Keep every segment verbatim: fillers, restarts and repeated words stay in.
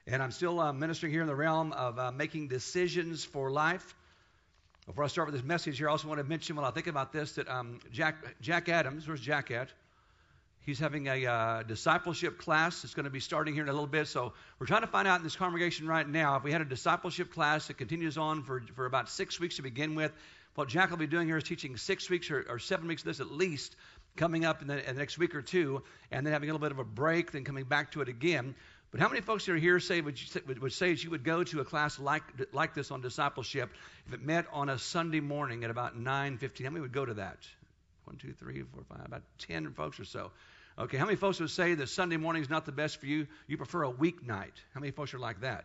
And I'm still uh, ministering here in the realm of uh, making decisions for life. Before I start with this message here, I also want to mention while I think about this that um, Jack, Jack Adams, where's Jack at? He's having a uh, discipleship class that's going to be starting here in a little bit. So we're trying to find out in this congregation right now if we had a discipleship class that continues on for, for about six weeks to begin with. What Jack will be doing here is teaching six weeks or, or seven weeks of this at least, coming up in the, in the next week or two, and then having a little bit of a break, then coming back to it again. But how many folks that are here say would, you, would, would say that you would go to a class like like this on discipleship if it met on a Sunday morning at about nine fifteen? How many would go to that? One, two, three, four, five, about ten folks or so. Okay, how many folks would say that Sunday morning is not the best for you? You prefer a weeknight. How many folks are like that?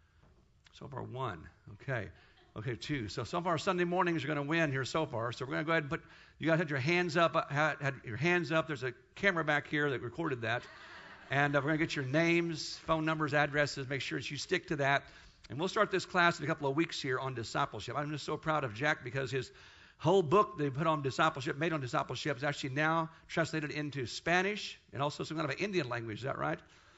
So far, one. Okay. Okay, two. So, so far, Sunday mornings are going to win here so far. So we're going to go ahead and put, you guys had your hands up, had, had your hands up. There's a camera back here that recorded that. And uh, we're going to get your names, phone numbers, addresses. Make sure that you stick to that. And we'll start this class in a couple of weeks here on discipleship. I'm just so proud of Jack because his whole book they put on discipleship, made on discipleship, is actually now translated into Spanish and also some kind of an Indian language. Is that right?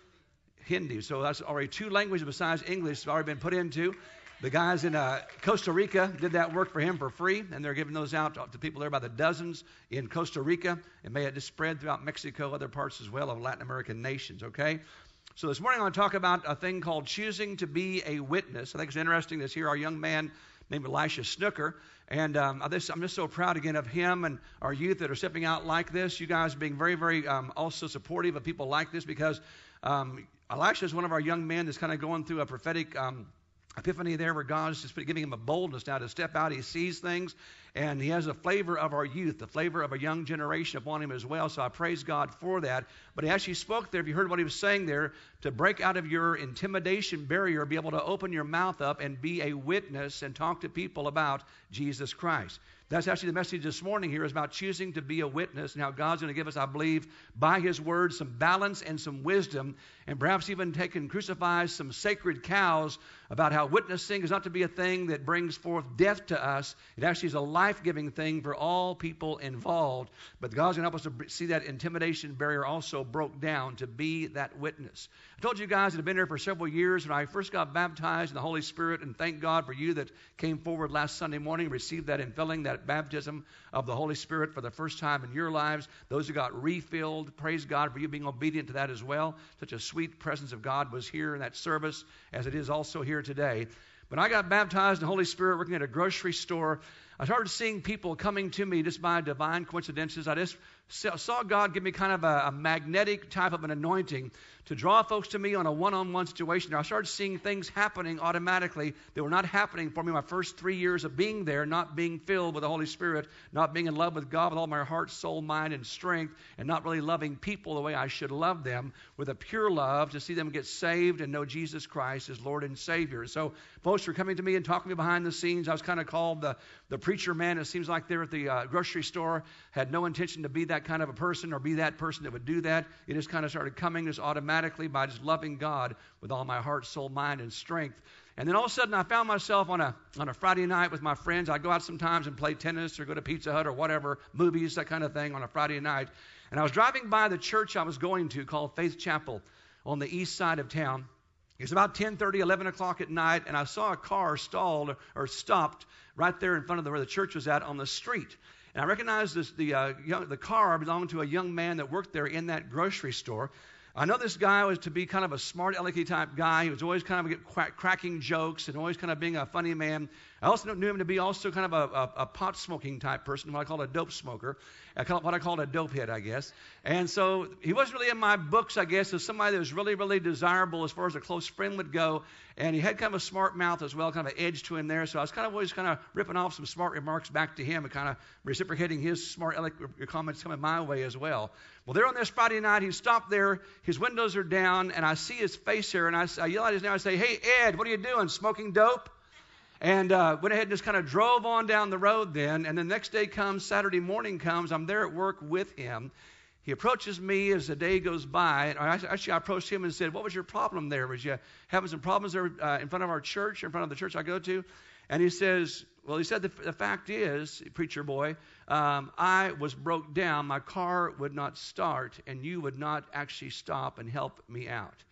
Hindi. So that's already two languages besides English have already been put into. The guys in uh, Costa Rica did that work for him for free, and they're giving those out to people there by the dozens in Costa Rica, and may it just spread throughout Mexico, other parts as well of Latin American nations, okay? So this morning I want to talk about a thing called choosing to be a witness. I think it's interesting to hear our young man named Elisha Snooker, and um, I'm just so proud again of him and our youth that are stepping out like this. You guys being very, very um, also supportive of people like this because um, Elisha is one of our young men that's kind of going through a prophetic um epiphany there where God's just giving him a boldness now to step out. He sees things, and he has a flavor of our youth, the flavor of a young generation upon him as well. So I praise God for that. But he actually spoke there, if you heard what he was saying there, to break out of your intimidation barrier, be able to open your mouth up and be a witness and talk to people about Jesus Christ. That's actually the message this morning here is about choosing to be a witness and how God's going to give us, I believe, by His Word, some balance and some wisdom, and perhaps even take and crucify some sacred cows about how witnessing is not to be a thing that brings forth death to us. It actually is a life-giving thing for all people involved. But God's going to help us to see that intimidation barrier also broke down to be that witness. I told you guys that have been here for several years when I first got baptized in the Holy Spirit, and thank God for you that came forward last Sunday morning, received that infilling, that baptism of the Holy Spirit for the first time in your lives. Those who got refilled, praise God for you being obedient to that as well. Such a sweet presence of God was here in that service, as it is also here today. When I got baptized in the Holy Spirit working at a grocery store, I started seeing people coming to me just by divine coincidences. I just saw God give me kind of a, a magnetic type of an anointing to draw folks to me on a one-on-one situation. I started seeing things happening automatically that were not happening for me my first three years of being there, not being filled with the Holy Spirit, not being in love with God with all my heart, soul, mind, and strength, and not really loving people the way I should love them with a pure love to see them get saved and know Jesus Christ as Lord and Savior. And so folks were coming to me and talking to me behind the scenes. I was kind of called the, the preacher man. It seems like there at the uh, grocery store had no intention to be that kind of a person or be that person that would do that. It just kind of started coming just automatically by just loving God with all my heart, soul, mind, and strength. And then all of a sudden I found myself on a on a Friday night with my friends. I'd go out sometimes and play tennis or go to Pizza Hut or whatever, movies, that kind of thing on a Friday night. And I was driving by the church I was going to called Faith Chapel on the east side of town. It was about ten thirty, eleven o'clock at night, and I saw a car stalled or stopped right there in front of the, where the church was at on the street. And I recognized this, the, uh, young, the car belonged to a young man that worked there in that grocery store. I know this guy was to be kind of a smart alecky type guy. He was always kind of quack, cracking jokes and always kind of being a funny man. I also knew him to be also kind of a, a, a pot smoking type person, what I call a dope smoker, I call, what I call a dope head, I guess. And so he wasn't really in my books, I guess, as somebody that was really, really desirable as far as a close friend would go. And he had kind of a smart mouth as well, kind of an edge to him there. So I was kind of always kind of ripping off some smart remarks back to him and kind of reciprocating his smart eloquent comments coming my way as well. Well, there on this Friday night, he stopped there. His windows are down, and I see his face here, and I, I yell at his name. I say, "Hey, Ed, what are you doing, smoking dope?" And uh, went ahead and just kind of drove on down the road then. And the next day comes, Saturday morning comes. I'm there at work with him. He approaches me as the day goes by. And I, actually, I approached him and said, "What was your problem there? Was you having some problems there uh, in front of our church, in front of the church I go to?" And he says, well, he said, the, the fact is, preacher boy, um, I was broke down. My car would not start, and you would not actually stop and help me out.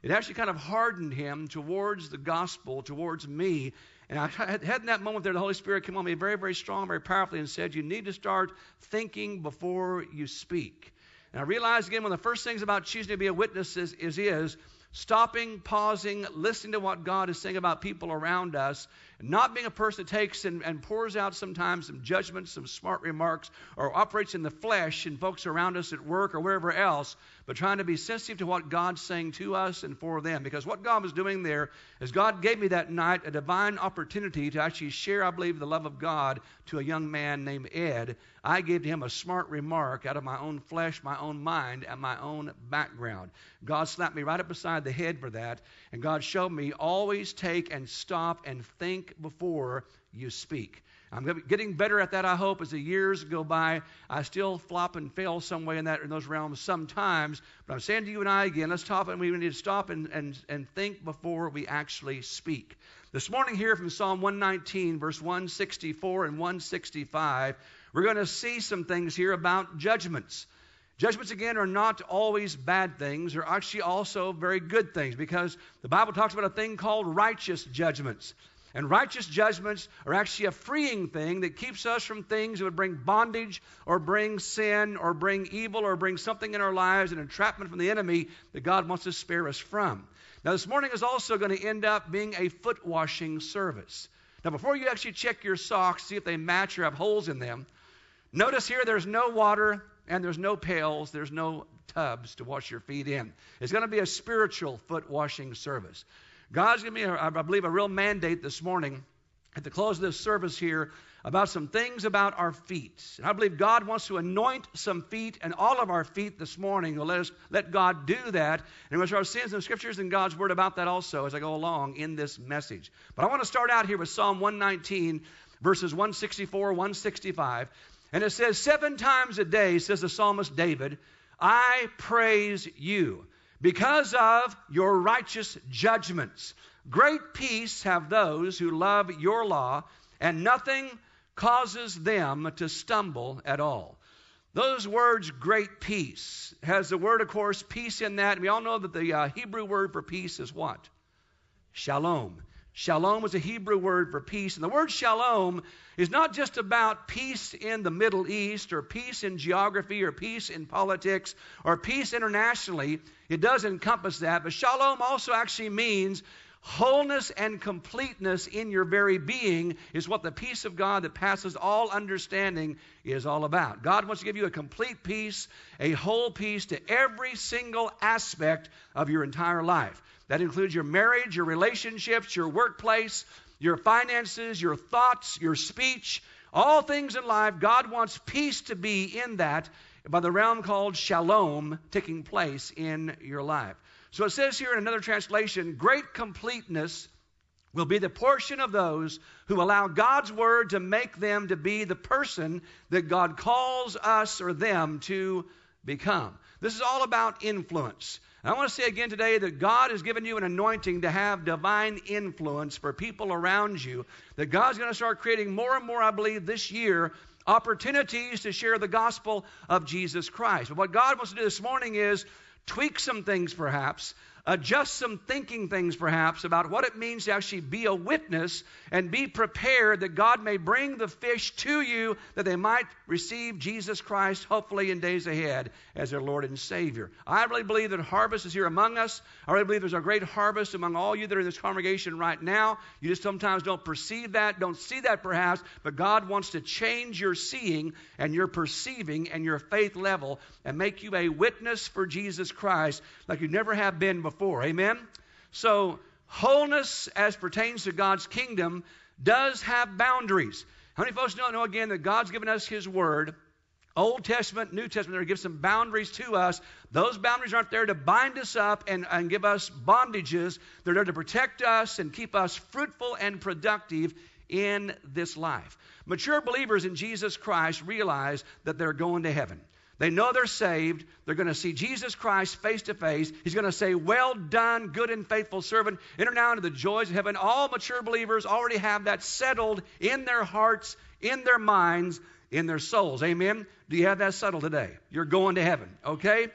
it actually kind of hardened him towards the gospel, towards me. And I had, had in that moment there, the Holy Spirit came on me very, very strong, very powerfully, and said, you need to start thinking before you speak. And I realized again, one of the first things about choosing to be a witness is, is, is stopping, pausing, listening to what God is saying about people around us, not being a person that takes and, and pours out sometimes some judgments, some smart remarks, or operates in the flesh in folks around us at work or wherever else, but trying to be sensitive to what God's saying to us and for them. Because what God was doing there is God gave me that night a divine opportunity to actually share, I believe, the love of God to a young man named Ed. I gave him a smart remark out of my own flesh, my own mind, and my own background. God slapped me right up beside the head for that, and God showed me always take and stop and think before you speak. I'm getting better at that, I hope, as the years go by. I still flop and fail some way in that in those realms sometimes. But I'm saying to you and I again, let's stop and we need to stop and, and, and think before we actually speak. This morning here from Psalm one nineteen, verse one sixty-four and one sixty-five, we're going to see some things here about judgments. Judgments, again, are not always bad things. They're actually also very good things, because the Bible talks about a thing called righteous judgments. And righteous judgments are actually a freeing thing that keeps us from things that would bring bondage or bring sin or bring evil or bring something in our lives, an entrapment from the enemy that God wants to spare us from. Now, this morning is also going to end up being a foot washing service. Now, before you actually check your socks, see if they match or have holes in them, notice here there's no water and there's no pails, there's no tubs to wash your feet in. It's going to be a spiritual foot washing service. God's given me, I believe, a real mandate this morning at the close of this service here about some things about our feet. And I believe God wants to anoint some feet and all of our feet this morning. He'll let us let God do that. And we'll our sins and scriptures and God's word about that also as I go along in this message. But I want to start out here with Psalm one nineteen, verses one sixty-four, one sixty-five. And it says, seven times a day, says the psalmist David, I praise you because of your righteous judgments. Great peace have those who love your law, and nothing causes them to stumble at all. Those words, great peace, has the word, of course, peace in that. And we all know that the uh, Hebrew word for peace is what? Shalom. Shalom is a Hebrew word for peace. And the word shalom is not just about peace in the Middle East or peace in geography or peace in politics or peace internationally. It does encompass that. But shalom also actually means wholeness and completeness in your very being is what the peace of God that passes all understanding is all about. God wants to give you a complete peace, a whole peace to every single aspect of your entire life. That includes your marriage, your relationships, your workplace, your finances, your thoughts, your speech, all things in life. God wants peace to be in that by the realm called shalom taking place in your life. So it says here in another translation, great completeness will be the portion of those who allow God's word to make them to be the person that God calls us or them to become. This is all about influence. I want to say again today that God has given you an anointing to have divine influence for people around you, that God's going to start creating more and more, I believe, this year, opportunities to share the gospel of Jesus Christ. But what God wants to do this morning is tweak some things perhaps, adjust some thinking things perhaps about what it means to actually be a witness and be prepared that God may bring the fish to you that they might receive Jesus Christ hopefully in days ahead as their Lord and Savior. I really believe that harvest is here among us. I really believe there's a great harvest among all you that are in this congregation right now. You just sometimes don't perceive that, don't see that perhaps, but God wants to change your seeing and your perceiving and your faith level and make you a witness for Jesus Christ like you never have been before. Before. Amen? So, wholeness as pertains to God's kingdom does have boundaries. How many folks don't know again that God's given us His Word, Old Testament, New Testament, there gives some boundaries to us. Those boundaries aren't there to bind us up and, and give us bondages. They're there to protect us and keep us fruitful and productive in this life. Mature believers in Jesus Christ realize that they're going to heaven. They know they're saved. They're going to see Jesus Christ face to face. He's going to say, well done, good and faithful servant. Enter now into the joys of heaven. All mature believers already have that settled in their hearts, in their minds, in their souls. Amen? Do you have that settled today? You're going to heaven, okay?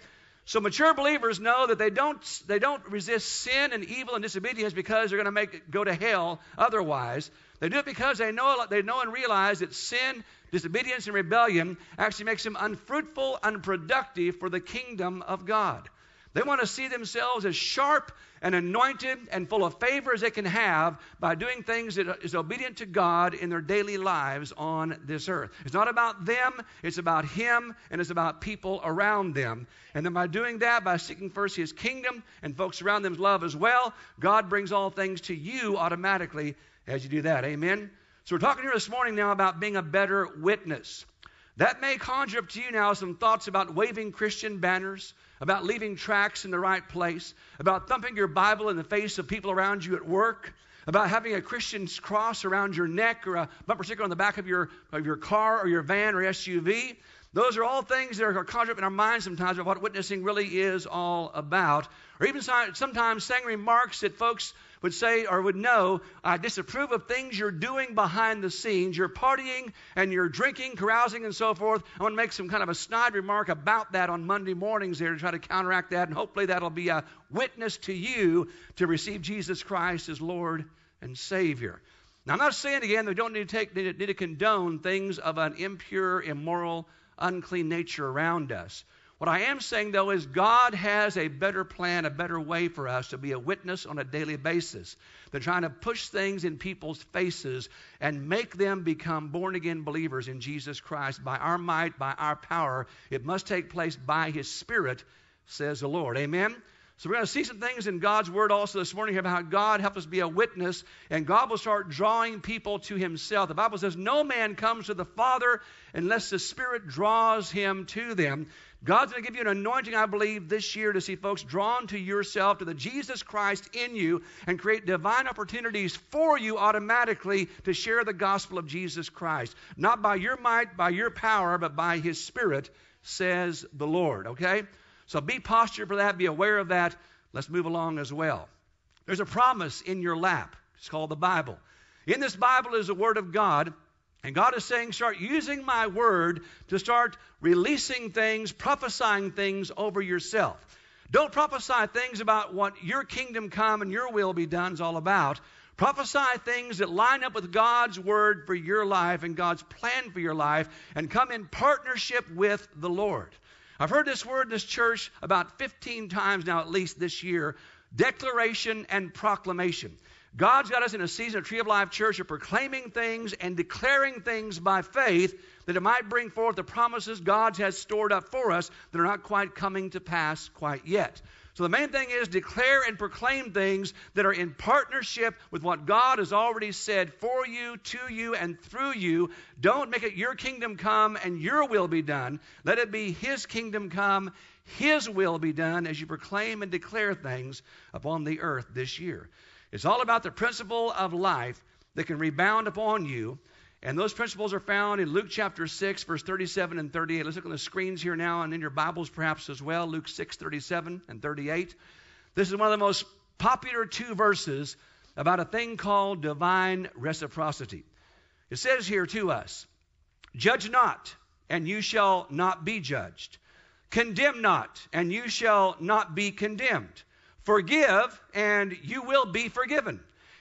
So mature believers know that they don't, they don't resist sin and evil and disobedience because they're going to make it go to hell otherwise. They do it because they know, they know and realize that sin, disobedience, and rebellion actually makes them unfruitful, unproductive for the kingdom of God. They want to see themselves as sharp and anointed and full of favor as they can have by doing things that is obedient to God in their daily lives on this earth. It's not about them, it's about Him, and it's about people around them. And then by doing that, by seeking first His kingdom and folks around them's love as well, God brings all things to you automatically as you do that. Amen? So we're talking here this morning now about being a better witness. That may conjure up to you now some thoughts about waving Christian banners, about leaving tracts in the right place, about thumping your Bible in the face of people around you at work, about having a Christian's cross around your neck or a bumper sticker on the back of your, of your car or your van or S U V. Those are all things that are conjured up in our minds sometimes of what witnessing really is all about. Or even sometimes saying remarks that folks would say or would know, I disapprove of things you're doing behind the scenes. You're partying and you're drinking, carousing, and so forth. I want to make some kind of a snide remark about that on Monday mornings there to try to counteract that, and hopefully that'll be a witness to you to receive Jesus Christ as Lord and Savior. Now, I'm not saying, again, that we don't need to, take, need to, need to condone things of an impure, immoral, unclean nature around us. What I am saying, though, is God has a better plan, a better way for us to be a witness on a daily basis than trying to push things in people's faces and make them become born-again believers in Jesus Christ by our might, by our power. It must take place by His Spirit, says the Lord. Amen? So we're going to see some things in God's Word also this morning about how God helps us be a witness, and God will start drawing people to Himself. The Bible says, no man comes to the Father unless the Spirit draws him to them. God's going to give you an anointing, I believe, this year to see folks drawn to yourself, to the Jesus Christ in you, and create divine opportunities for you automatically to share the gospel of Jesus Christ. Not by your might, by your power, but by His Spirit, says the Lord. Okay? So be postured for that. Be aware of that. Let's move along as well. There's a promise in your lap. It's called the Bible. In this Bible is the Word of God. And God is saying, start using my word to start releasing things, prophesying things over yourself. Don't prophesy things about what your kingdom come and your will be done is all about. Prophesy things that line up with God's word for your life and God's plan for your life, and come in partnership with the Lord. I've heard this word in this church about fifteen times now, at least this year: declaration and proclamation. God's got us in a season of Tree of Life Church of proclaiming things and declaring things by faith that it might bring forth the promises God has stored up for us that are not quite coming to pass quite yet. So the main thing is declare and proclaim things that are in partnership with what God has already said for you, to you, and through you. Don't make it your kingdom come and your will be done. Let it be His kingdom come, His will be done as you proclaim and declare things upon the earth this year. It's all about the principle of life that can rebound upon you. And those principles are found in Luke chapter six, verse thirty-seven and thirty-eight. Let's look on the screens here now and in your Bibles perhaps as well. Luke six, thirty-seven and thirty-eight. This is one of the most popular two verses about a thing called divine reciprocity. It says here to us, judge not, and you shall not be judged. Condemn not, and you shall not be condemned. Forgive, and you will be forgiven.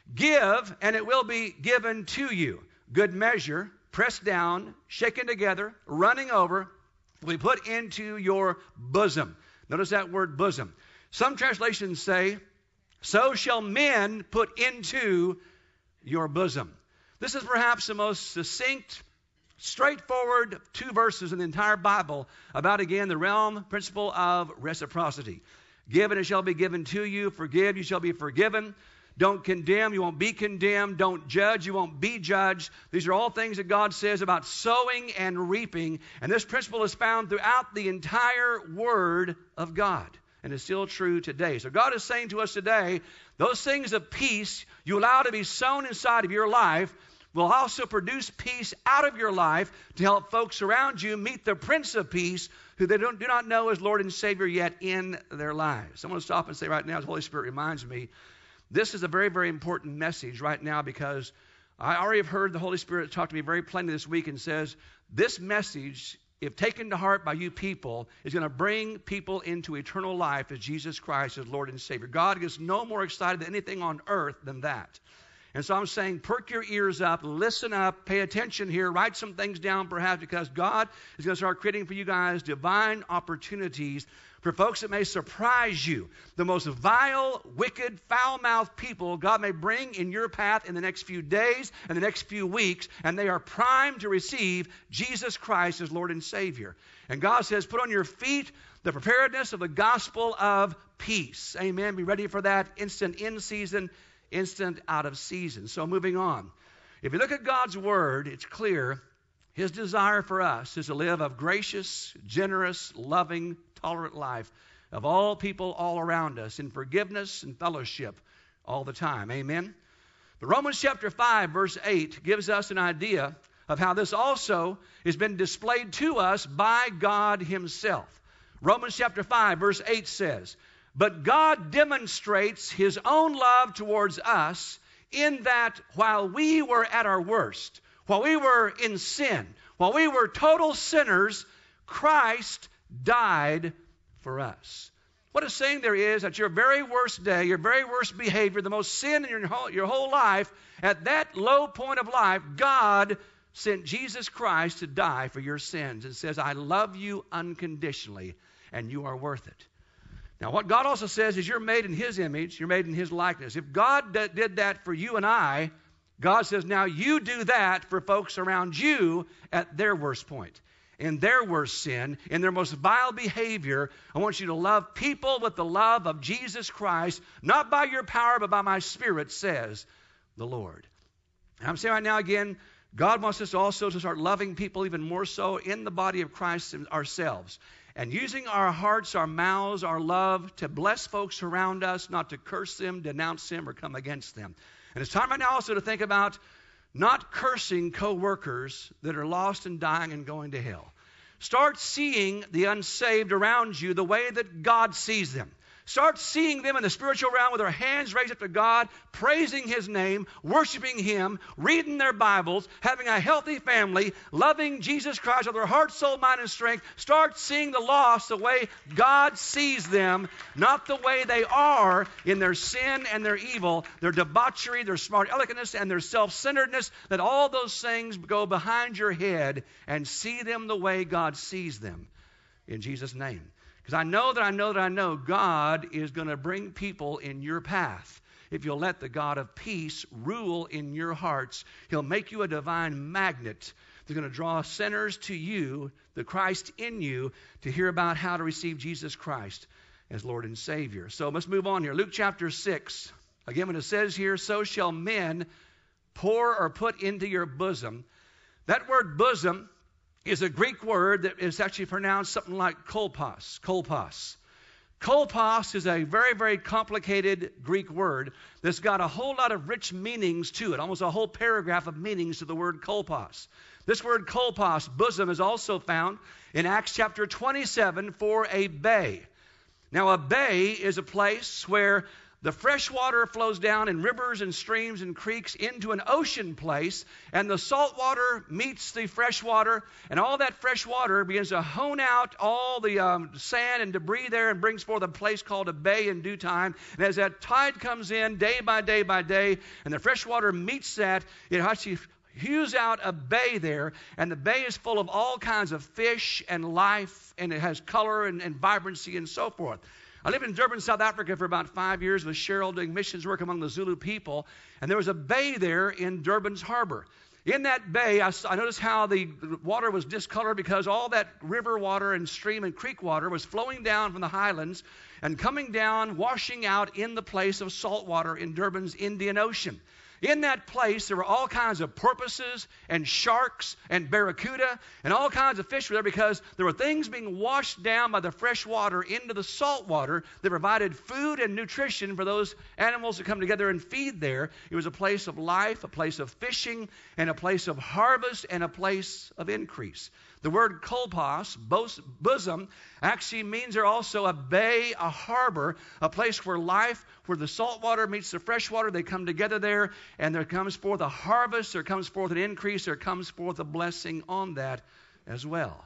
Give, and it will be given to you. Good measure, pressed down, shaken together, running over, will be put into your bosom. Notice that word bosom. Some translations say, so shall men put into your bosom. This is perhaps the most succinct, straightforward two verses in the entire Bible about, again, the realm principle of reciprocity. Give and it shall be given to you. Forgive, you shall be forgiven. Don't condemn, you won't be condemned. Don't judge, you won't be judged. These are all things that God says about sowing and reaping. And this principle is found throughout the entire Word of God. And is still true today. So God is saying to us today, those things of peace you allow to be sown inside of your life will also produce peace out of your life to help folks around you meet the Prince of Peace, who they don't, do not know as Lord and Savior yet in their lives. I want to stop and say right now, as the Holy Spirit reminds me, this is a very, very important message right now, because I already have heard the Holy Spirit talk to me very plainly this week and says, this message if taken to heart by you people, is going to bring people into eternal life as Jesus Christ as Lord and Savior. God gets no more excited than anything on earth than that. And so I'm saying, perk your ears up, listen up, pay attention here, write some things down perhaps, because God is going to start creating for you guys divine opportunities for folks that may surprise you. The most vile, wicked, foul-mouthed people God may bring in your path in the next few days and the next few weeks, and they are primed to receive Jesus Christ as Lord and Savior. And God says, put on your feet the preparedness of the gospel of peace. Amen. Be ready for that instant in season, instant out of season. So moving on. If you look at God's word, it's clear His desire for us is to live a gracious, generous, loving, tolerant life of all people all around us in forgiveness and fellowship all the time. Amen. But Romans chapter five verse eight gives us an idea of how this also has been displayed to us by God Himself. Romans chapter five verse eight says, "But God demonstrates His own love towards us in that while we were at our worst, while we were in sin, while we were total sinners, Christ died for us." What it's saying there is at your very worst day, your very worst behavior, the most sin in your whole, your whole life, at that low point of life, God sent Jesus Christ to die for your sins. It says, I love you unconditionally, and you are worth it. Now, what God also says is you're made in His image, you're made in His likeness. If God d- did that for you and I, God says, now you do that for folks around you at their worst point, in their worst sin, in their most vile behavior. I want you to love people with the love of Jesus Christ, not by your power, but by my Spirit, says the Lord. And I'm saying right now again, God wants us also to start loving people even more so in the body of Christ ourselves, and using our hearts, our mouths, our love to bless folks around us, not to curse them, denounce them, or come against them. And it's time right now also to think about not cursing co-workers that are lost and dying and going to hell. Start seeing the unsaved around you the way that God sees them. Start seeing them in the spiritual realm with their hands raised up to God, praising His name, worshiping Him, reading their Bibles, having a healthy family, loving Jesus Christ with their heart, soul, mind, and strength. Start seeing the lost the way God sees them, not the way they are in their sin and their evil, their debauchery, their smart elegantness, and their self-centeredness. Let all those things go behind your head and see them the way God sees them. In Jesus' name. Because I know that I know that I know God is going to bring people in your path. If you'll let the God of peace rule in your hearts, He'll make you a divine magnet that's going to draw sinners to you, the Christ in you, to hear about how to receive Jesus Christ as Lord and Savior. So let's move on here. Luke chapter six. Again, when it says here, so shall men pour or put into your bosom. That word bosom is a Greek word that is actually pronounced something like kolpos, kolpos. Kolpos is a very, very complicated Greek word that's got a whole lot of rich meanings to it, almost a whole paragraph of meanings to the word kolpos. This word kolpos, bosom, is also found in Acts chapter twenty-seven for a bay. Now, a bay is a place where the fresh water flows down in rivers and streams and creeks into an ocean place, and the salt water meets the fresh water, and all that fresh water begins to hone out all the um, sand and debris there and brings forth a place called a bay in due time. And as that tide comes in day by day by day, and the fresh water meets that, it actually hews out a bay there, and the bay is full of all kinds of fish and life, and it has color and, and vibrancy and so forth. I lived in Durban, South Africa for about five years with Cheryl doing missions work among the Zulu people, and there was a bay there in Durban's harbor. In that bay, I, I noticed how the water was discolored because all that river water and stream and creek water was flowing down from the highlands and coming down, washing out in the place of salt water in Durban's Indian Ocean. In that place, there were all kinds of porpoises and sharks and barracuda and all kinds of fish were there because there were things being washed down by the fresh water into the salt water that provided food and nutrition for those animals that come together and feed there. It was a place of life, a place of fishing, and a place of harvest, and a place of increase. The word kolpos, bosom, actually means there also a bay, a harbor, a place where life, where the salt water meets the fresh water, they come together there, and there comes forth a harvest, there comes forth an increase, there comes forth a blessing on that as well.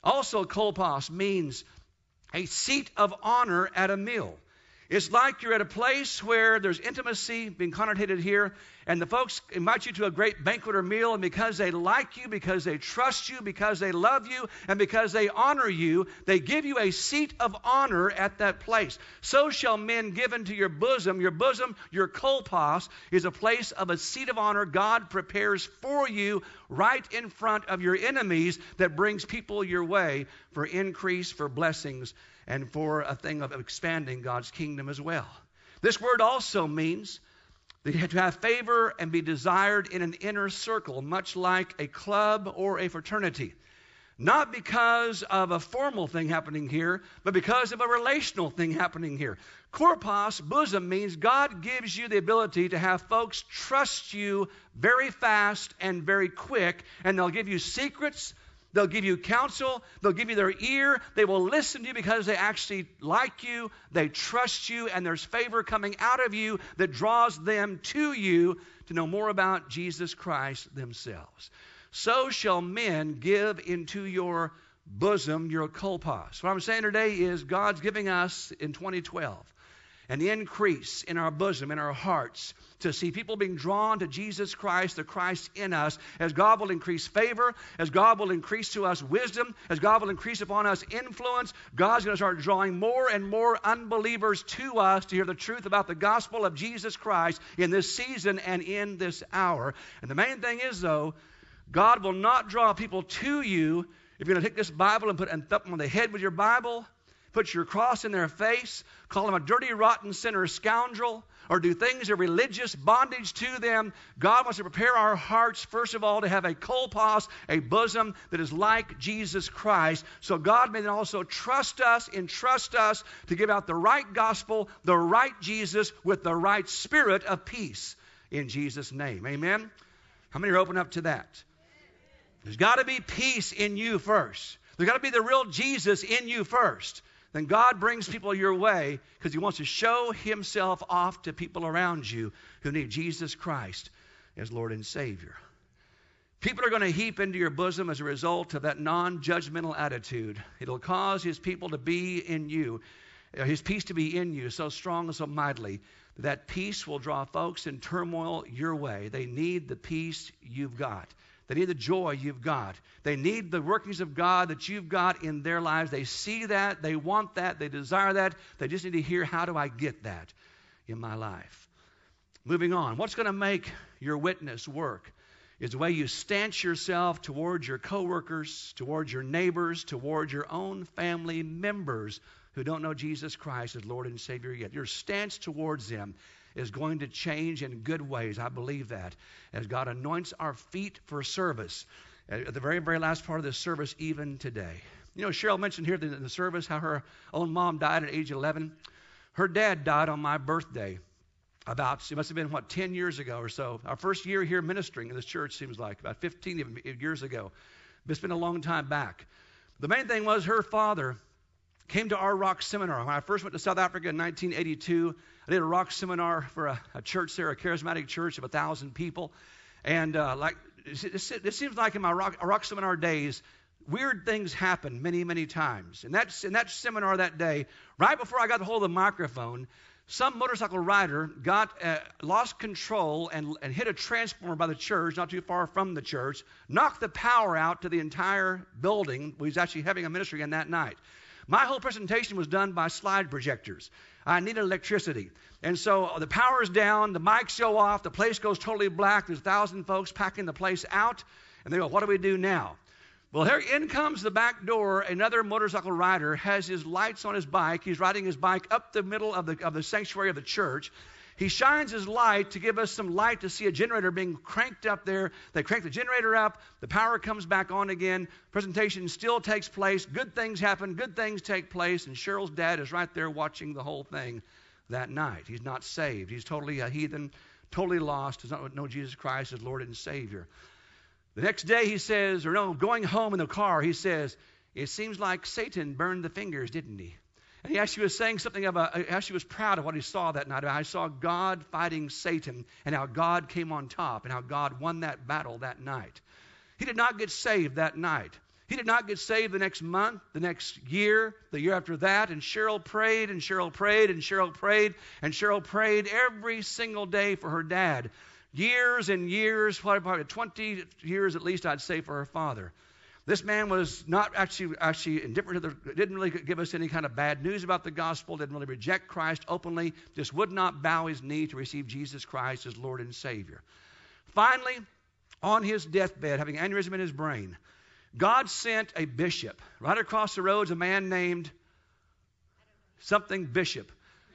Also, kolpos means a seat of honor at a meal. It's like you're at a place where there's intimacy being connotated here, and the folks invite you to a great banquet or meal, and because they like you, because they trust you, because they love you, and because they honor you, they give you a seat of honor at that place. So shall men give into your bosom. Your bosom, your kolpos, is a place of a seat of honor God prepares for you right in front of your enemies that brings people your way for increase, for blessings, and for a thing of expanding God's kingdom as well. This word also means that you have to have favor and be desired in an inner circle, much like a club or a fraternity. Not because of a formal thing happening here, but because of a relational thing happening here. Korpos, bosom, means God gives you the ability to have folks trust you very fast and very quick, and they'll give you secrets. They'll give you counsel. They'll give you their ear. They will listen to you because they actually like you. They trust you, and there's favor coming out of you that draws them to you to know more about Jesus Christ themselves. So shall men give into your bosom, your kolpos. What I'm saying today is God's giving us in twenty twelve an increase in our bosom, in our hearts, to see people being drawn to Jesus Christ, the Christ in us, as God will increase favor, as God will increase to us wisdom, as God will increase upon us influence. God's going to start drawing more and more unbelievers to us to hear the truth about the gospel of Jesus Christ in this season and in this hour. And the main thing is, though, God will not draw people to you if you're going to take this Bible and put and thump them on the head with your Bible, put your cross in their face, call them a dirty, rotten sinner scoundrel, or do things of religious bondage to them. God wants to prepare our hearts, first of all, to have a kolpos, a bosom that is like Jesus Christ. So God may then also trust us, entrust us to give out the right gospel, the right Jesus, with the right spirit of peace in Jesus' name. Amen? How many are open up to that? There's got to be peace in you first. There's got to be the real Jesus in you first. Then God brings people your way because he wants to show himself off to people around you who need Jesus Christ as Lord and Savior. People are going to heap into your bosom as a result of that non-judgmental attitude. It'll cause his people to be in you, his peace to be in you so strong and so mightily that that peace will draw folks in turmoil your way. They need the peace you've got. They need the joy you've got. They need the workings of God that you've got in their lives. They see that. They want that. They desire that. They just need to hear, how do I get that in my life? Moving on. What's going to make your witness work is the way you stance yourself towards your coworkers, towards your neighbors, towards your own family members who don't know Jesus Christ as Lord and Savior yet. Your stance towards them is going to change in good ways. I believe that. As God anoints our feet for service, at the very, very last part of this service, even today. You know, Cheryl mentioned here in the service how her own mom died at age eleven. Her dad died on my birthday about, it must have been, what, ten years ago or so. Our first year here ministering in this church seems like, about fifteen years ago. It's been a long time back. The main thing was her father came to our rock seminar. When I first went to South Africa in nineteen eighty-two, I did a rock seminar for a, a church there, a charismatic church of a thousand people. And uh, like it, it seems like in my rock, rock seminar days, weird things happened many, many times. And that's in that seminar that day, right before I got the hold of the microphone, some motorcycle rider got uh, lost control and, and hit a transformer by the church, not too far from the church, knocked the power out to the entire building. We was actually having a ministry in that night. My whole presentation was done by slide projectors. I needed electricity. And so the power's down, the mics go off, the place goes totally black. There's a thousand folks packing the place out. And they go, what do we do now? Well, here in comes the back door. Another motorcycle rider has his lights on his bike. He's riding his bike up the middle of the, of the sanctuary of the church. He shines his light to give us some light to see a generator being cranked up there. They crank the generator up. The power comes back on again. Presentation still takes place. Good things happen. Good things take place. And Cheryl's dad is right there watching the whole thing that night. He's not saved. He's totally a heathen, totally lost. Does not know Jesus Christ as Lord and Savior. The next day he says, or no, going home in the car, he says, it seems like Satan burned the fingers, didn't he? And he actually was saying something of a, actually was proud of what he saw that night. I saw God fighting Satan and how God came on top and how God won that battle that night. He did not get saved that night. He did not get saved the next month, the next year, the year after that. And Cheryl prayed, and Cheryl prayed, and Cheryl prayed, and Cheryl prayed every single day for her dad. Years and years, probably twenty years at least, I'd say, for her father. This man was not actually actually indifferent to the, didn't really give us any kind of bad news about the gospel, didn't really reject Christ openly, just would not bow his knee to receive Jesus Christ as Lord and Savior. Finally, on his deathbed, having aneurysm in his brain, God sent a bishop. Right across the road is a man named something Bishop.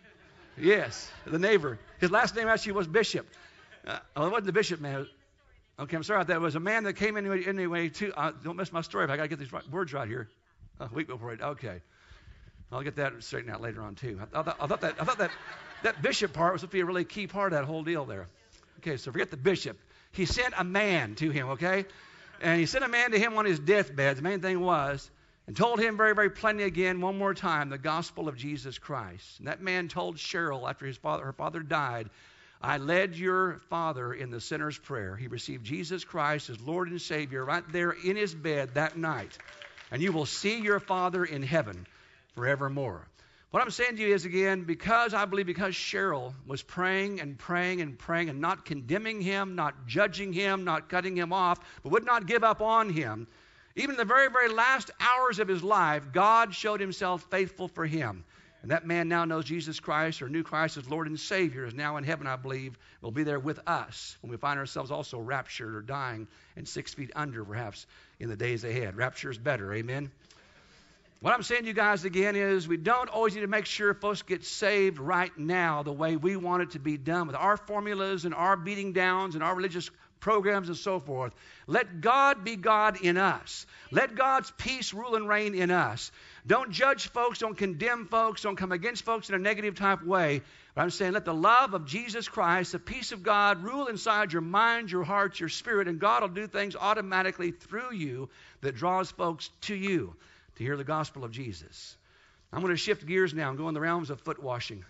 Yes, the neighbor. His last name actually was Bishop. Uh, oh, it wasn't the bishop man. Okay, I'm sorry about that. It was a man that came anyway, anyway too. Uh, don't miss my story. If I got to get these right, words right here. A week before it. Okay. I'll get that straightened out later on, too. I, I, thought, I thought that I thought that that bishop part was supposed to be a really key part of that whole deal there. Okay, so forget the bishop. He sent a man to him, okay? And he sent a man to him on his deathbed. The main thing was, and told him very, very plainly again, one more time, the gospel of Jesus Christ. And that man told Cheryl after his father, her father died, I led your father in the sinner's prayer. He received Jesus Christ as Lord and Savior right there in his bed that night. And you will see your father in heaven forevermore. What I'm saying to you is, again, because I believe because Cheryl was praying and praying and praying and not condemning him, not judging him, not cutting him off, but would not give up on him, even in the very, very last hours of his life, God showed himself faithful for him. And that man now knows Jesus Christ, or knew Christ as Lord and Savior, is now in heaven, I believe, will be there with us when we find ourselves also raptured or dying and six feet under, perhaps, in the days ahead. Rapture is better, amen? What I'm saying to you guys again is we don't always need to make sure folks get saved right now the way we want it to be done with our formulas and our beating downs and our religious programs and so forth. Let God be God in us. Let God's peace rule and reign in us. Don't judge folks, don't condemn folks, don't come against folks in a negative type way. But I'm saying let the love of Jesus Christ, the peace of God rule inside your mind, your heart, your spirit, and God will do things automatically through you that draws folks to you to hear the gospel of Jesus. I'm going to shift gears now and go in the realms of foot washing.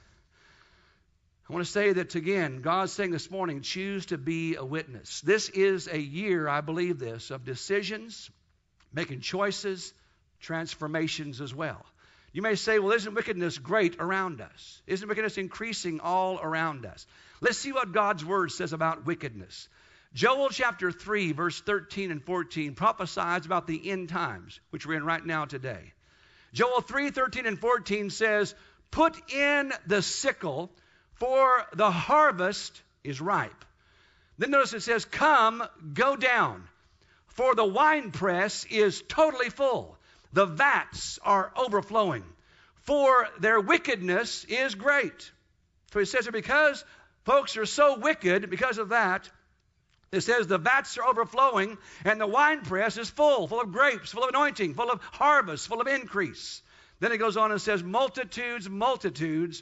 I want to say that, again, God's saying this morning, choose to be a witness. This is a year, I believe this, of decisions, making choices, transformations as well. You may say, well, isn't wickedness great around us? Isn't wickedness increasing all around us? Let's see what God's word says about wickedness. Joel chapter three, verse thirteen and fourteen prophesies about the end times, which we're in right now today. Joel three, thirteen and fourteen says, put in the sickle, for the harvest is ripe. Then notice it says, come, go down, for the winepress is totally full. The vats are overflowing, for their wickedness is great. So he says that because folks are so wicked, because of that, it says the vats are overflowing and the winepress is full, full of grapes, full of anointing, full of harvest, full of increase. Then it goes on and says, multitudes, multitudes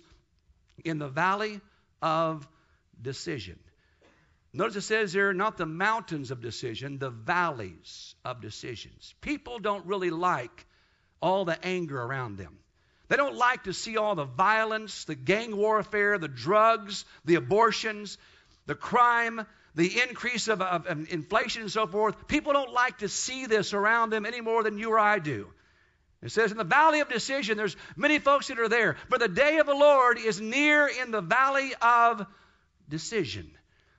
in the valley of decision. Notice it says there, not the mountains of decision, the valleys of decisions. People don't really like all the anger around them. They don't like to see all the violence, the gang warfare, the drugs, the abortions, the crime, the increase of, of, of inflation and so forth. People don't like to see this around them any more than you or I do. It says in the valley of decision, there's many folks that are there, but the day of the Lord is near in the valley of decision.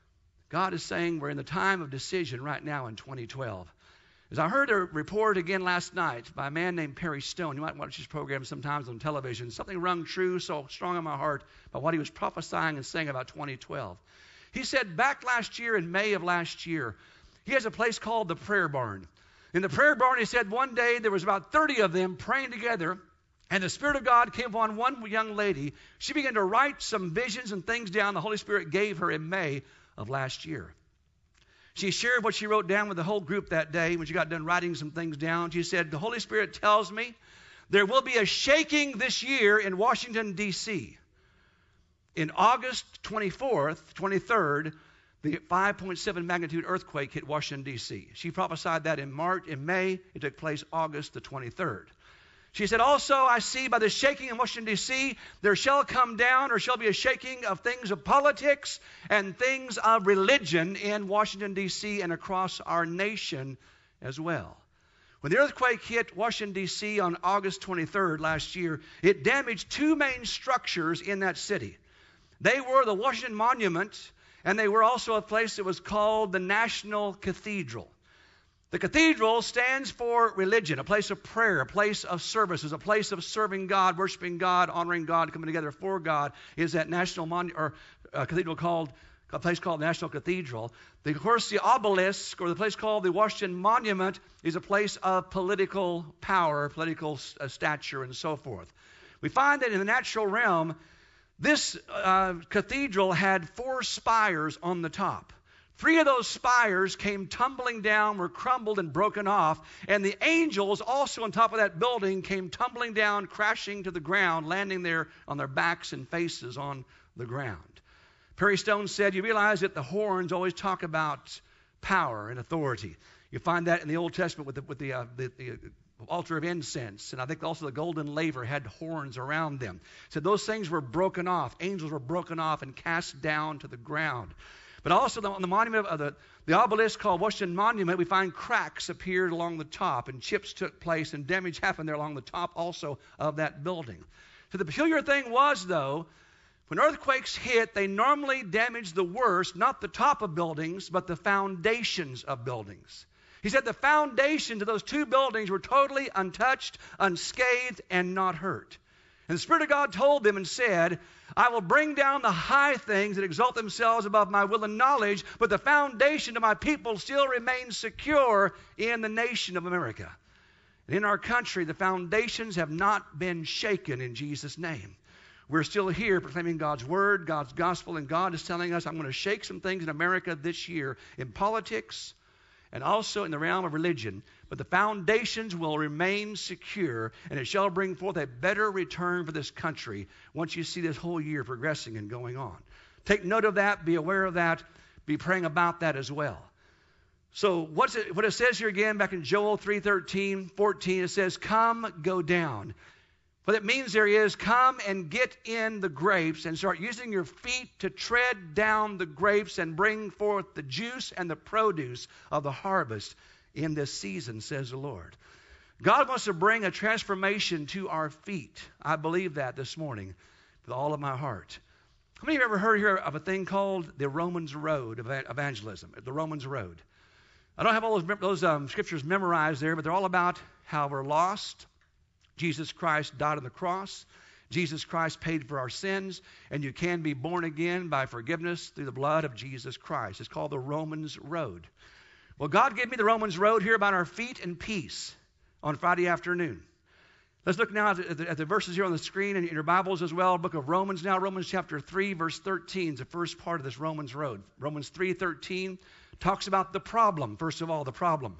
God is saying we're in the time of decision right now in twenty twelve. As I heard a report again last night by a man named Perry Stone, you might watch his program sometimes on television, something rung true so strong in my heart about what he was prophesying and saying about twenty twelve. He said back last year, in May of last year, he has a place called the Prayer Barn. In the Prayer Barn, he said one day there was about thirty of them praying together, and the Spirit of God came upon one young lady. She began to write some visions and things down the Holy Spirit gave her in May of last year. She shared what she wrote down with the whole group that day when she got done writing some things down. She said, the Holy Spirit tells me there will be a shaking this year in Washington, D C In August twenty-fourth, twenty-third, the five point seven magnitude earthquake hit Washington, D C She prophesied that in March, in May. It took place August the twenty-third. She said, also, I see by the shaking in Washington, D C, there shall come down or shall be a shaking of things of politics and things of religion in Washington, D C and across our nation as well. When the earthquake hit Washington, D C on August twenty-third last year, it damaged two main structures in that city. They were the Washington Monument, and they were also a place that was called the National Cathedral. The cathedral stands for religion, a place of prayer, a place of services, a place of serving God, worshiping God, honoring God, coming together for God, is that national mon- or uh, cathedral called, a place called the National Cathedral. The, of course, the obelisk, or the place called the Washington Monument, is a place of political power, political uh, stature, and so forth. We find that in the natural realm, this uh, cathedral had four spires on the top. Three of those spires came tumbling down, were crumbled and broken off, and the angels also on top of that building came tumbling down, crashing to the ground, landing there on their backs and faces on the ground. Perry Stone said, you realize that the horns always talk about power and authority. You find that in the Old Testament with the, with the, uh, the, the altar of incense, and I think also the golden laver had horns around them. So those things were broken off. Angels were broken off and cast down to the ground. But also on the monument of the, the obelisk called Washington Monument, we find cracks appeared along the top, and chips took place, and damage happened there along the top also of that building. So the peculiar thing was, though, when earthquakes hit, they normally damage the worst, not the top of buildings, but the foundations of buildings. He said the foundations of those two buildings were totally untouched, unscathed, and not hurt. And the Spirit of God told them and said, I will bring down the high things that exalt themselves above my will and knowledge, but the foundation of my people still remains secure in the nation of America. And in our country, the foundations have not been shaken in Jesus' name. We're still here proclaiming God's word, God's gospel, and God is telling us, I'm going to shake some things in America this year in politics and also in the realm of religion. But the foundations will remain secure, and it shall bring forth a better return for this country once you see this whole year progressing and going on. Take note of that. Be aware of that. Be praying about that as well. So what's it, what it says here again back in Joel three thirteen, fourteen, it says, come, go down. What it means there is, come and get in the grapes and start using your feet to tread down the grapes and bring forth the juice and the produce of the harvest in this season, says the Lord. God wants to bring a transformation to our feet. I believe that this morning with all of my heart. How many of you have ever heard here of a thing called the Romans Road of evangelism, the Romans Road? I don't have all those, those um, scriptures memorized there, but they're all about how we're lost. Jesus Christ died on the cross. Jesus Christ paid for our sins, and you can be born again by forgiveness through the blood of Jesus Christ. It's called the Romans Road. Well, God gave me the Romans Road here about our feet and peace on Friday afternoon. Let's look now at the, at the verses here on the screen and in your Bibles as well. Book of Romans now, Romans chapter three, verse thirteen is the first part of this Romans Road. Romans three thirteen talks about the problem. First of all, the problem.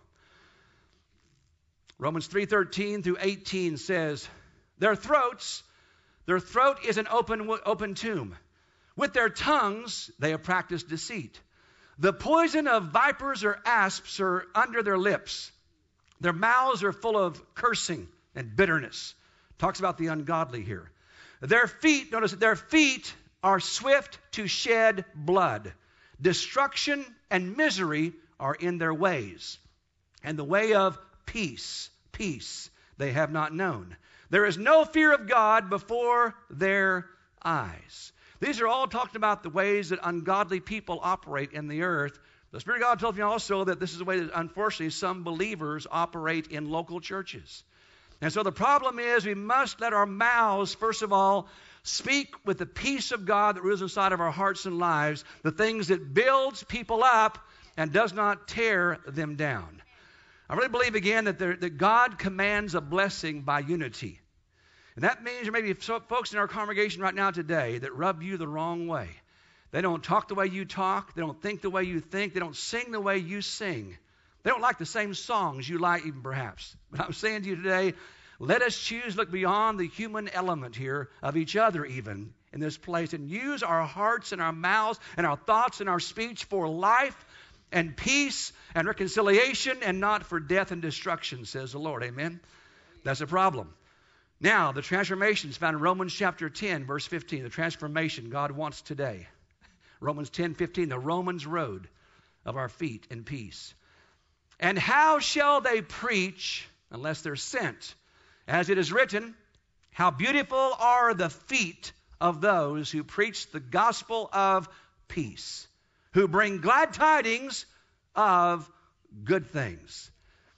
Romans three thirteen through eighteen says, their throats, their throat is an open, open tomb. With their tongues, they have practiced deceit. The poison of vipers or asps are under their lips. Their mouths are full of cursing and bitterness. Talks about the ungodly here. Their feet, notice that their feet are swift to shed blood. Destruction and misery are in their ways. And the way of peace, peace they have not known. There is no fear of God before their eyes. These are all talking about the ways that ungodly people operate in the earth. The Spirit of God told me also that this is the way that, unfortunately, some believers operate in local churches. And so the problem is we must let our mouths, first of all, speak with the peace of God that rules inside of our hearts and lives, the things that builds people up and does not tear them down. I really believe, again, that, there, that God commands a blessing by unity. And that means there may be folks in our congregation right now today that rub you the wrong way. They don't talk the way you talk. They don't think the way you think. They don't sing the way you sing. They don't like the same songs you like even perhaps. But I'm saying to you today, let us choose to look beyond the human element here of each other even in this place and use our hearts and our mouths and our thoughts and our speech for life and peace and reconciliation and not for death and destruction, says the Lord. Amen? That's a problem. Now, the transformation is found in Romans chapter ten, verse fifteen. The transformation God wants today. Romans ten fifteen, the Romans road of our feet in peace. And how shall they preach unless they're sent. As it is written, how beautiful are the feet of those who preach the gospel of peace, who bring glad tidings of good things.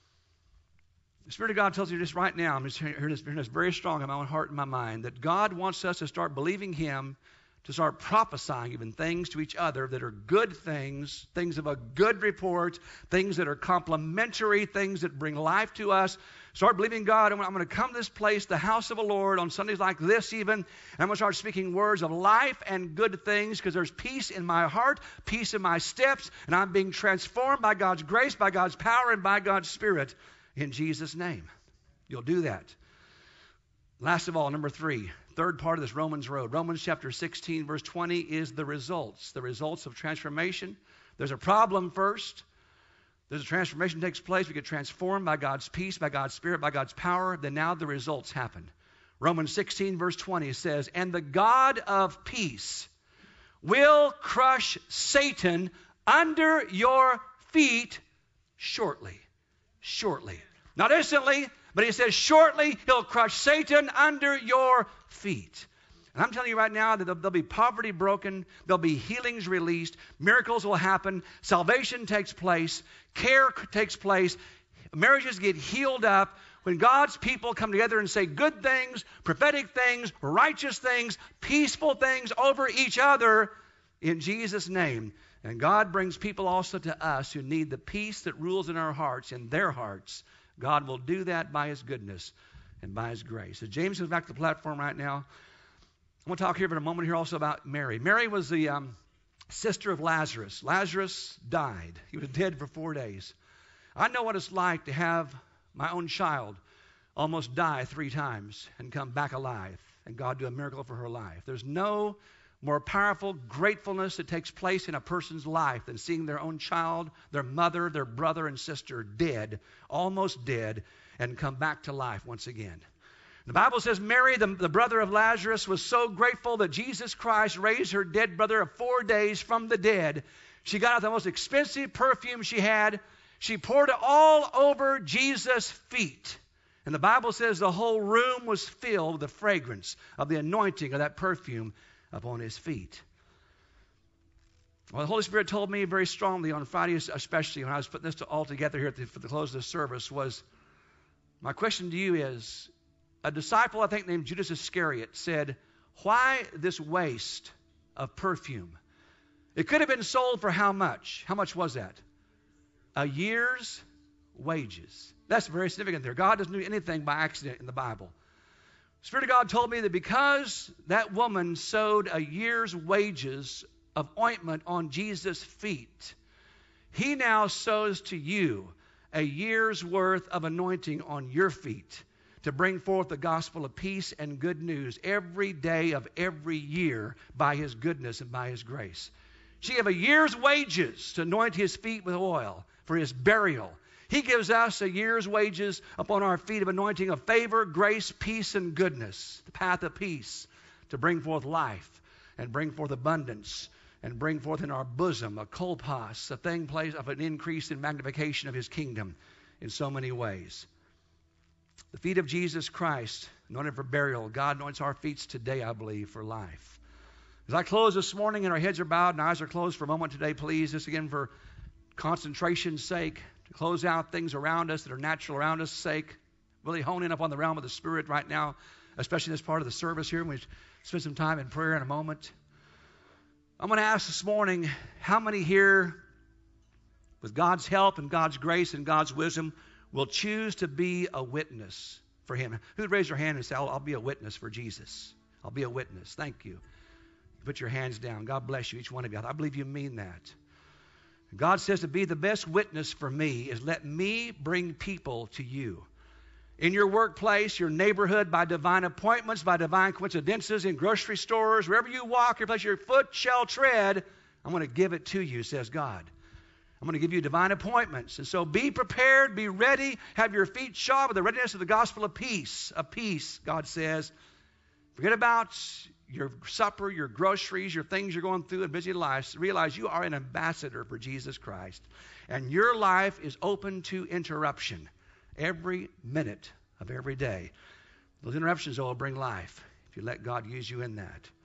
The Spirit of God tells you this right now. I'm just hearing this, hearing this very strong in my own heart and my mind, that God wants us to start believing Him, to start prophesying even things to each other that are good things, things of a good report, things that are complimentary, things that bring life to us. Start believing God. I'm going to come to this place, the house of the Lord, on Sundays like this even, and I'm going to start speaking words of life and good things, because there's peace in my heart, peace in my steps, and I'm being transformed by God's grace, by God's power, and by God's Spirit in Jesus' name. You'll do that. Last of all, number three, third part of this Romans road. Romans chapter sixteen, verse twenty is the results, the results of transformation. There's a problem first. There's a transformation that takes place. We get transformed by God's peace, by God's Spirit, by God's power. Then now the results happen. Romans sixteen, verse twenty says, and the God of peace will crush Satan under your feet shortly. Shortly. Not instantly, but he says shortly he'll crush Satan under your feet. And I'm telling you right now that there'll be poverty broken, there'll be healings released, miracles will happen, salvation takes place, care takes place, marriages get healed up. When God's people come together and say good things, prophetic things, righteous things, peaceful things over each other in Jesus' name. And God brings people also to us who need the peace that rules in our hearts, in their hearts. God will do that by His goodness and by His grace. As James comes back to the platform right now, I want to talk here for a moment here also about Mary. Mary was the um, sister of Lazarus. Lazarus died. He was dead for four days. I know what it's like to have my own child almost die three times and come back alive, and God do a miracle for her life. There's no more powerful gratefulness that takes place in a person's life than seeing their own child, their mother, their brother and sister dead, almost dead, and come back to life once again. The Bible says Mary, the, the brother of Lazarus, was so grateful that Jesus Christ raised her dead brother of four days from the dead. She got out the most expensive perfume she had. She poured it all over Jesus' feet. And the Bible says the whole room was filled with the fragrance of the anointing of that perfume upon His feet. Well, the Holy Spirit told me very strongly on Friday, especially when I was putting this all together here at the, for the close of the service, was, my question to you is, a disciple, I think, named Judas Iscariot said, why this waste of perfume? It could have been sold for how much? How much was that? A year's wages. That's very significant there. God doesn't do anything by accident in the Bible. The Spirit of God told me that because that woman sowed a year's wages of ointment on Jesus' feet, He now sows to you a year's worth of anointing on your feet to bring forth the gospel of peace and good news every day of every year by His goodness and by His grace. She gave a year's wages to anoint His feet with oil for His burial. He gives us a year's wages upon our feet of anointing of favor, grace, peace, and goodness, the path of peace, to bring forth life and bring forth abundance and bring forth in our bosom a kolpos, a thing place of an increase in magnification of His kingdom in so many ways. The feet of Jesus Christ, anointed for burial. God anoints our feet today, I believe, for life. As I close this morning and our heads are bowed and eyes are closed for a moment today, please, just again for concentration's sake, to close out things around us that are natural around us sake, really hone in upon the realm of the Spirit right now, especially in this part of the service here, when we spend some time in prayer in a moment. I'm going to ask this morning, how many here, with God's help and God's grace and God's wisdom, will choose to be a witness for Him? Who'd raise their hand and say, I'll, I'll be a witness for Jesus. I'll be a witness. Thank you. Put your hands down. God bless you, each one of you. I believe you mean that. God says to be the best witness for me is let me bring people to you. In your workplace, your neighborhood, by divine appointments, by divine coincidences, in grocery stores, wherever you walk, your place your foot shall tread, I'm going to give it to you, says God. I'm going to give you divine appointments. And so be prepared, be ready, have your feet shod with the readiness of the gospel of peace. Of peace, God says. Forget about your supper, your groceries, your things you're going through in busy lives. Realize you are an ambassador for Jesus Christ. And your life is open to interruption. every minute of every day. Those interruptions, though, will bring life if you let God use you in that.